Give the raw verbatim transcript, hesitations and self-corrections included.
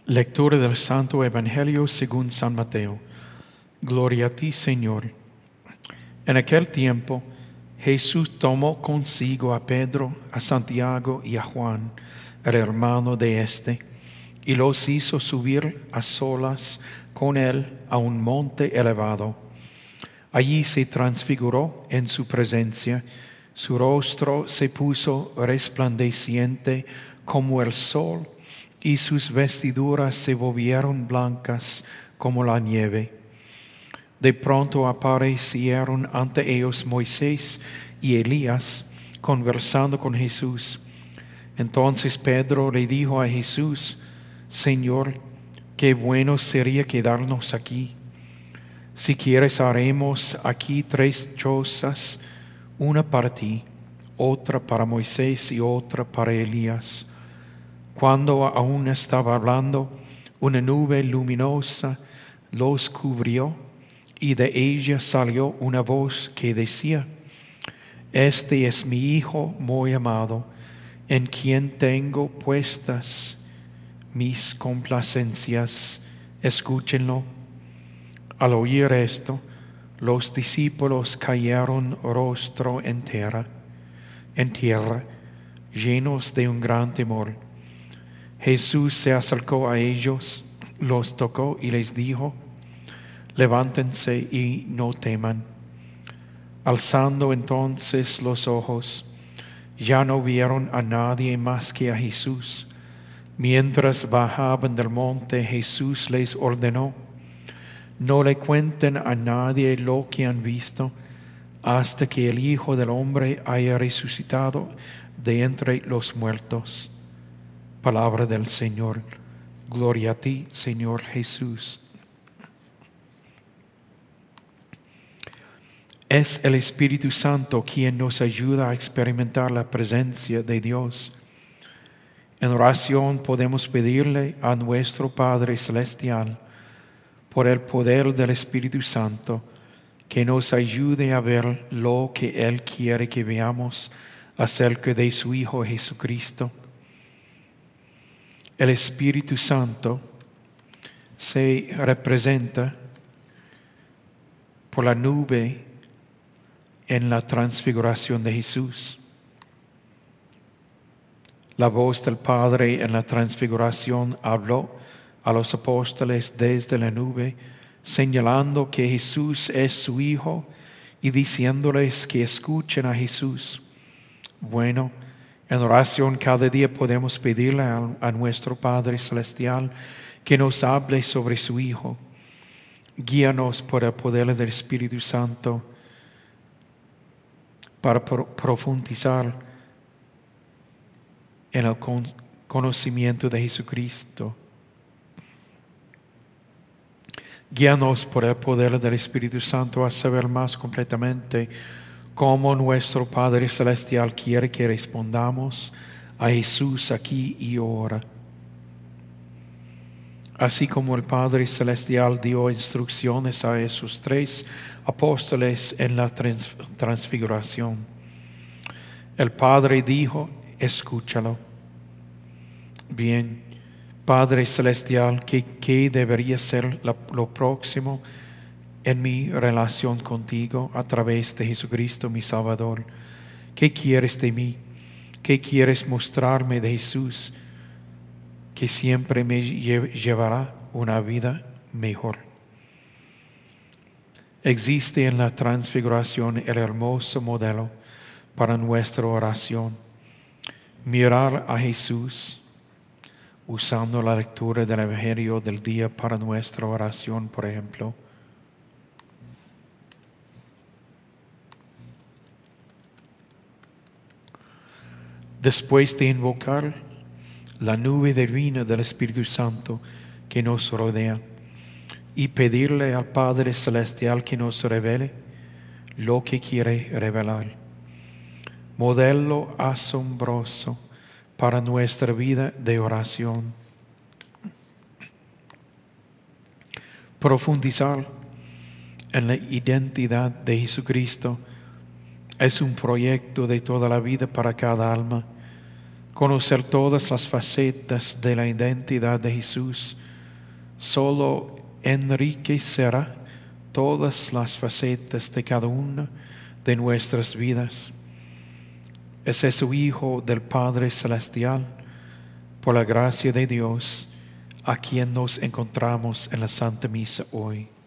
Lectura del Santo Evangelio según San Mateo. Gloria a ti, Señor. En aquel tiempo, Jesús tomó consigo a Pedro, a Santiago y a Juan, el hermano de éste, y los hizo subir a solas con él a un monte elevado. Allí se transfiguró en su presencia, su rostro se puso resplandeciente como el sol, y sus vestiduras se volvieron blancas como la nieve. De pronto aparecieron ante ellos Moisés y Elías conversando con Jesús. Entonces Pedro le dijo a Jesús: Señor, qué bueno sería quedarnos aquí. Si quieres, haremos aquí tres chozas, una para ti, otra para Moisés y otra para Elías. Cuando aún estaba hablando, una nube luminosa los cubrió, y de ella salió una voz que decía: Este es mi Hijo muy amado, en quien tengo puestas mis complacencias, escúchenlo. Al oír esto, los discípulos cayeron rostro en tierra, en tierra, llenos de un gran temor. Jesús se acercó a ellos, los tocó y les dijo: Levántense y no teman. Alzando entonces los ojos, ya no vieron a nadie más que a Jesús. Mientras bajaban del monte, Jesús les ordenó: No le cuenten a nadie lo que han visto, hasta que el Hijo del Hombre haya resucitado de entre los muertos. Palabra del Señor. Gloria a ti, Señor Jesús. Es el Espíritu Santo quien nos ayuda a experimentar la presencia de Dios. En oración podemos pedirle a nuestro Padre Celestial, por el poder del Espíritu Santo, que nos ayude a ver lo que Él quiere que veamos acerca de su Hijo Jesucristo. El Espíritu Santo se representa por la nube en la transfiguración de Jesús. La voz del Padre en la transfiguración habló a los apóstoles desde la nube, señalando que Jesús es su Hijo y diciéndoles que escuchen a Jesús. Bueno, en oración cada día podemos pedirle a, a nuestro Padre Celestial que nos hable sobre su Hijo. Guíanos por el poder del Espíritu Santo para pro- profundizar en el con- conocimiento de Jesucristo. Guíanos por el poder del Espíritu Santo a saber más completamente cómo nuestro Padre Celestial quiere que respondamos a Jesús aquí y ahora. Así como el Padre Celestial dio instrucciones a esos tres apóstoles en la trans- transfiguración. El Padre dijo: escúchalo. Bien, Padre Celestial, ¿qué, qué debería ser la, lo próximo en mi relación contigo a través de Jesucristo, mi Salvador? ¿Qué quieres de mí? ¿Qué quieres mostrarme de Jesús, que siempre me lle- llevará una vida mejor? Existe en la transfiguración el hermoso modelo para nuestra oración. Mirar a Jesús usando la lectura del Evangelio del día para nuestra oración, por ejemplo. Después de invocar la nube divina del Espíritu Santo que nos rodea y pedirle al Padre Celestial que nos revele lo que quiere revelar. Modelo asombroso para nuestra vida de oración. Profundizar en la identidad de Jesucristo es un proyecto de toda la vida para cada alma. Conocer todas las facetas de la identidad de Jesús solo enriquecerá todas las facetas de cada una de nuestras vidas. Es ese Hijo del Padre Celestial, por la gracia de Dios, a quien nos encontramos en la Santa Misa hoy.